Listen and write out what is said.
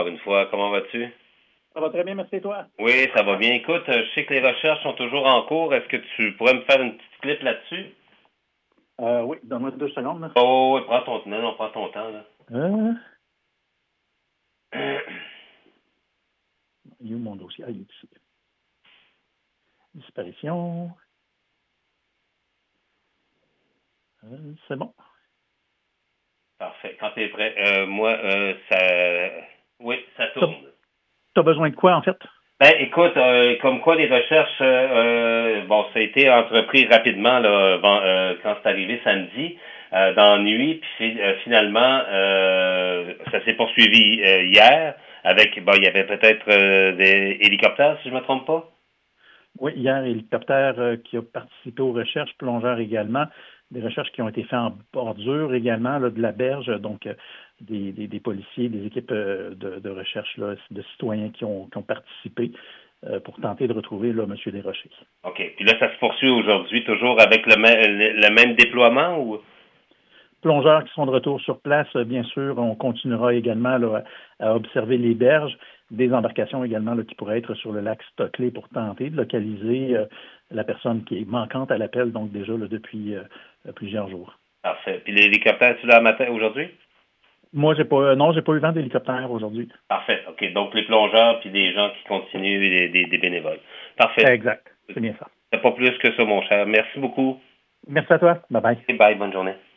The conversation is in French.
Une fois, comment vas-tu? Ça va très bien, merci et toi. Oui, ça va bien. Écoute, je sais que les recherches sont toujours en cours. Est-ce que tu pourrais me faire une petite clip là-dessus? Oui, donne-moi 2 secondes. Là. Oh, oui, prends ton temps. Non, prends ton temps, là. Euh, il est où mon dossier? Ah, il est ici. Disparition. C'est bon. Parfait. Quand tu es prêt, moi, ça... Oui, ça Tu tourne. as besoin de quoi, en fait? Ben, écoute, comme quoi les recherches, bon, ça a été entrepris rapidement là, quand c'est arrivé samedi, dans la nuit, puis finalement, ça s'est poursuivi hier avec, bon, il y avait peut-être des hélicoptères, si je me trompe pas. Oui, hier, hélicoptère qui a participé aux recherches, plongeurs également, des recherches qui ont été faites en bordure également là, de la berge, donc des policiers, des équipes de recherche, là, de citoyens qui ont participé pour tenter de retrouver là, M. Desrochers. OK. Puis là, ça se poursuit aujourd'hui, toujours avec le même déploiement ou? Plongeurs qui sont de retour sur place, bien sûr, on continuera également là, à observer les berges, des embarcations également là, qui pourraient être sur le lac Stockley pour tenter de localiser la personne qui est manquante à l'appel, donc déjà là, depuis plusieurs jours. Parfait. Puis l'hélicoptère, tu l'as matin aujourd'hui? Moi, j'ai pas eu vent d'hélicoptère aujourd'hui. Parfait. OK. Donc, les plongeurs puis des gens qui continuent, des bénévoles. Parfait. Exact, c'est bien ça. C'est pas plus que ça, mon cher. Merci beaucoup. Merci à toi. Bye bye. Et bye. Bonne journée.